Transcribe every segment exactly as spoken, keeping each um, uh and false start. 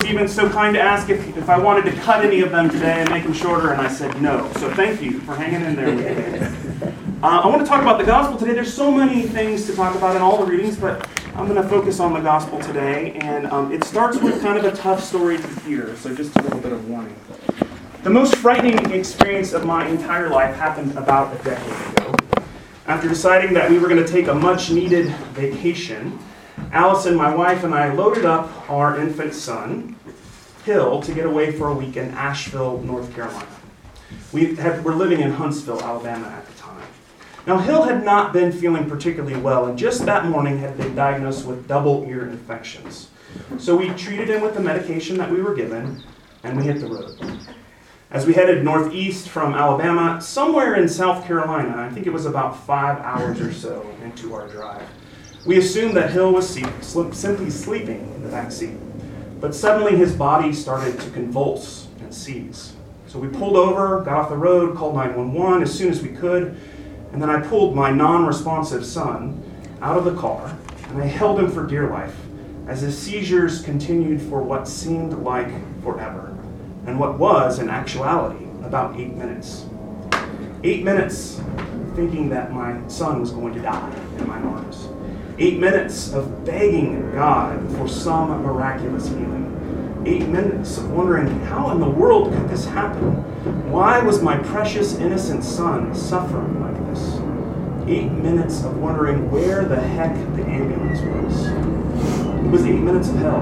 even so kind to ask if, if I wanted to cut any of them today and make them shorter, and I said no. So thank you for hanging in there with me. Uh, I want to talk about the gospel today. There's so many things to talk about in all the readings, but I'm going to focus on the gospel today. And um, it starts with kind of a tough story to hear, so just a little bit of warning. The most frightening experience of my entire life happened about a decade ago. After deciding that we were going to take a much-needed vacation, Allison, my wife, and I loaded up our infant son, Hill, to get away for a week in Asheville, North Carolina. We had, were living in Huntsville, Alabama at the time. Now, Hill had not been feeling particularly well, and just that morning had been diagnosed with double ear infections. So we treated him with the medication that we were given, and we hit the road. As we headed northeast from Alabama, somewhere in South Carolina, I think it was about five hours or so into our drive, we assumed that Hill was simply sleeping in the back seat. But suddenly his body started to convulse and seize. So we pulled over, got off the road, called nine one one as soon as we could, and then I pulled my non-responsive son out of the car, and I held him for dear life as his seizures continued for what seemed like forever, and what was, in actuality, about eight minutes. Eight minutes thinking that my son was going to die in my arms. Eight minutes of begging God for some miraculous healing. Eight minutes of wondering, how in the world could this happen? Why was my precious innocent son suffering like this? Eight minutes of wondering where the heck the ambulance was. It was eight minutes of hell.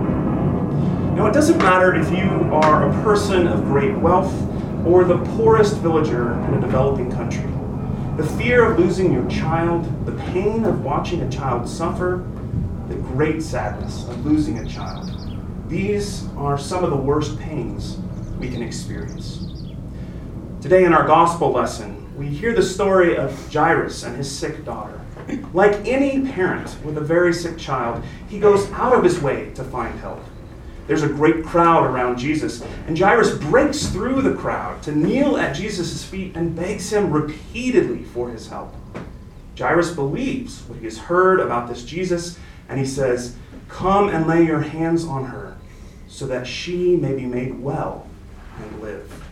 Now, it doesn't matter if you are a person of great wealth or the poorest villager in a developing country. The fear of losing your child, the pain of watching a child suffer, the great sadness of losing a child. These are some of the worst pains we can experience. Today in our gospel lesson, we hear the story of Jairus and his sick daughter. Like any parent with a very sick child, he goes out of his way to find help. There's a great crowd around Jesus, and Jairus breaks through the crowd to kneel at Jesus' feet and begs him repeatedly for his help. Jairus believes what he has heard about this Jesus, and he says, "Come and lay your hands on her, so that she may be made well and live."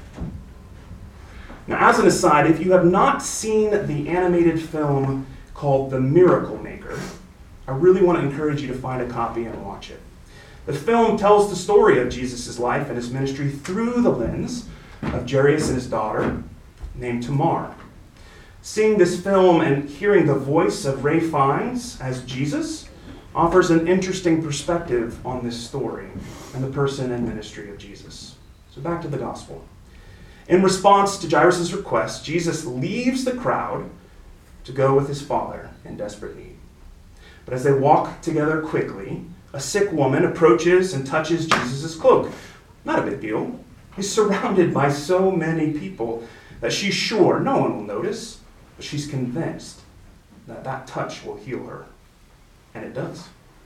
Now, as an aside, if you have not seen the animated film called The Miracle Maker, I really want to encourage you to find a copy and watch it. The film tells the story of Jesus' life and his ministry through the lens of Jairus and his daughter, named Tamar. Seeing this film and hearing the voice of Ray Fiennes as Jesus offers an interesting perspective on this story and the person and ministry of Jesus. So back to the gospel. In response to Jairus' request, Jesus leaves the crowd to go with his father in desperate need. But as they walk together quickly, a sick woman approaches and touches Jesus' cloak. Not a big deal. He's surrounded by so many people that she's sure no one will notice, but she's convinced that that touch will heal her. And it does.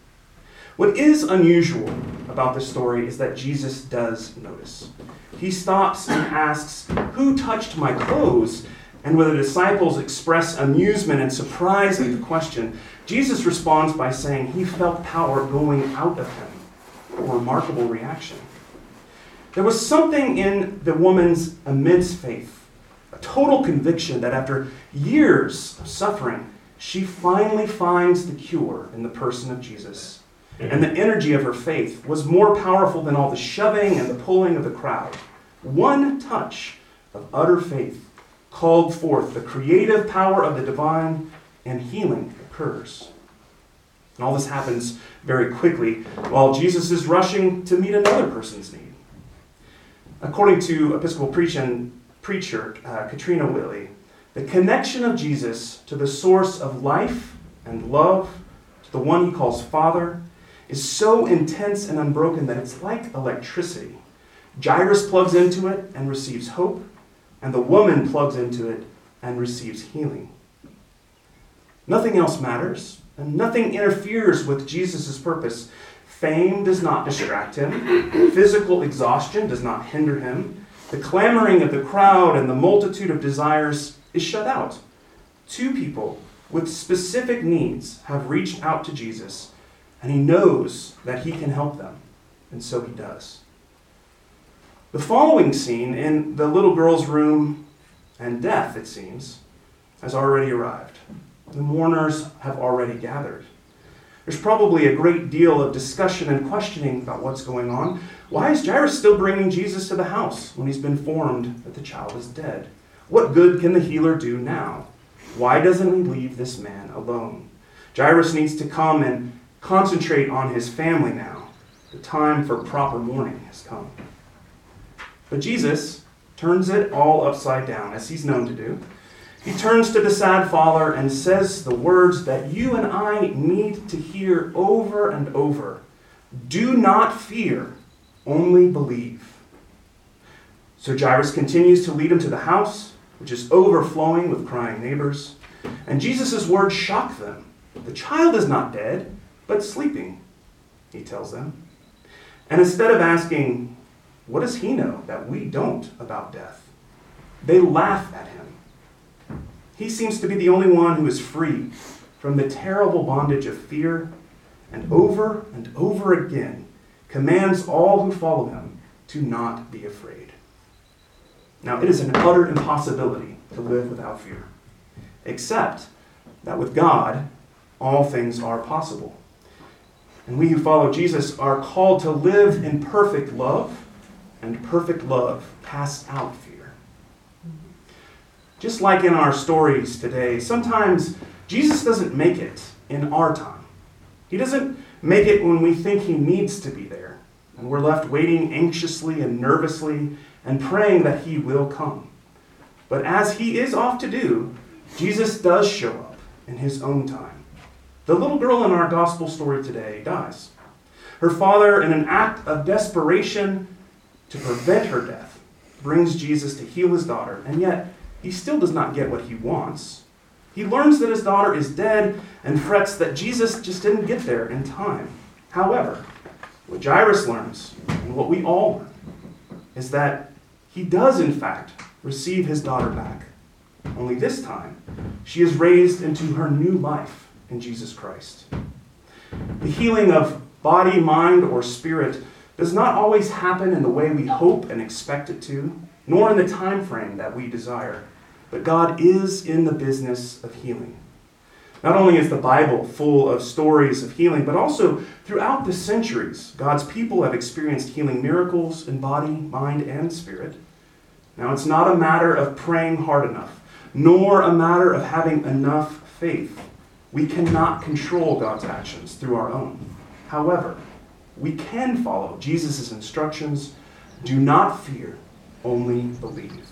What is unusual about this story is that Jesus does notice. He stops and asks, "Who touched my clothes?" And when the disciples express amusement and surprise at the question, Jesus responds by saying he felt power going out of him. A remarkable reaction. There was something in the woman's immense faith, a total conviction that after years of suffering, she finally finds the cure in the person of Jesus. And the energy of her faith was more powerful than all the shoving and the pulling of the crowd. One touch of utter faith called forth the creative power of the divine, and healing occurs. And all this happens very quickly while Jesus is rushing to meet another person's need. According to Episcopal preacher, preacher uh, Katrina Willey, the connection of Jesus to the source of life and love, to the one he calls Father, is so intense and unbroken that it's like electricity. Jairus plugs into it and receives hope, and the woman plugs into it and receives healing. Nothing else matters, and nothing interferes with Jesus' purpose. Fame does not distract him. Physical exhaustion does not hinder him. The clamoring of the crowd and the multitude of desires is shut out. Two people with specific needs have reached out to Jesus, and he knows that he can help them. And so he does. The following scene in the little girl's room, and death, it seems, has already arrived. The mourners have already gathered. There's probably a great deal of discussion and questioning about what's going on. Why is Jairus still bringing Jesus to the house when he's been informed that the child is dead? What good can the healer do now? Why doesn't he leave this man alone? Jairus needs to come and concentrate on his family now. The time for proper mourning has come. But Jesus turns it all upside down, as he's known to do. He turns to the sad father and says the words that you and I need to hear over and over. Do not fear, only believe. So Jairus continues to lead him to the house, which is overflowing with crying neighbors. And Jesus' words shock them. The child is not dead, but sleeping, he tells them. And instead of asking, what does he know that we don't about death? They laugh at him. He seems to be the only one who is free from the terrible bondage of fear, and over and over again commands all who follow him to not be afraid. Now, it is an utter impossibility to live without fear, except that with God, all things are possible. And we who follow Jesus are called to live in perfect love, and perfect love casts out fear. Just like in our stories today, sometimes Jesus doesn't make it in our time. He doesn't make it when we think he needs to be there, and we're left waiting anxiously and nervously and praying that he will come. But as he is off to do, Jesus does show up in his own time. The little girl in our gospel story today dies. Her father, in an act of desperation to prevent her death, brings Jesus to heal his daughter, and yet he still does not get what he wants. He learns that his daughter is dead and frets that Jesus just didn't get there in time. However, what Jairus learns, and what we all learn, is that he does, in fact, receive his daughter back. Only this time, she is raised into her new life in Jesus Christ. The healing of body, mind, or spirit does not always happen in the way we hope and expect it to, nor in the time frame that we desire. But God is in the business of healing. Not only is the Bible full of stories of healing, but also throughout the centuries, God's people have experienced healing miracles in body, mind, and spirit. Now, it's not a matter of praying hard enough, nor a matter of having enough faith. We cannot control God's actions through our own. However, we can follow Jesus' instructions. Do not fear, only believe.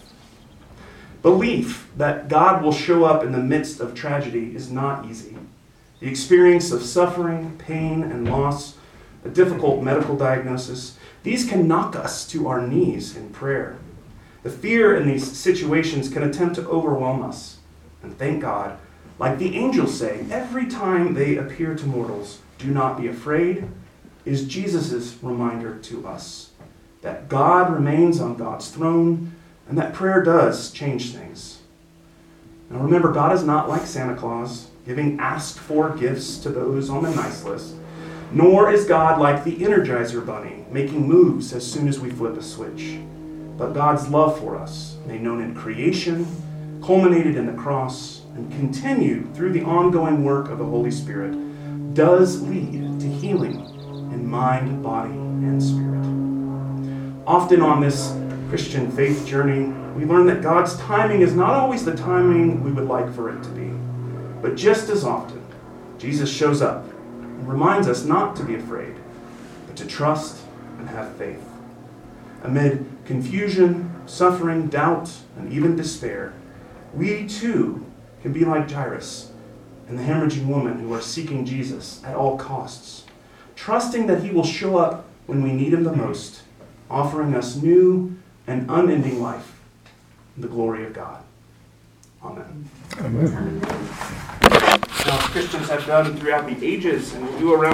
Belief that God will show up in the midst of tragedy is not easy. The experience of suffering, pain, and loss, a difficult medical diagnosis, these can knock us to our knees in prayer. The fear in these situations can attempt to overwhelm us. And thank God, like the angels say, every time they appear to mortals, do not be afraid, is Jesus' reminder to us that God remains on God's throne and that prayer does change things. Now remember, God is not like Santa Claus, giving asked-for gifts to those on the nice list, nor is God like the Energizer Bunny, making moves as soon as we flip a switch. But God's love for us, made known in creation, culminated in the cross, and continued through the ongoing work of the Holy Spirit, does lead to healing in mind, body, and spirit. Often on this Christian faith journey, we learn that God's timing is not always the timing we would like for it to be. But just as often, Jesus shows up and reminds us not to be afraid, but to trust and have faith. Amid confusion, suffering, doubt, and even despair, we too can be like Jairus and the hemorrhaging woman who are seeking Jesus at all costs, trusting that he will show up when we need him the most, offering us new and unending life in the glory of God. Amen. Amen. Now, as Christians have done throughout the ages and will do around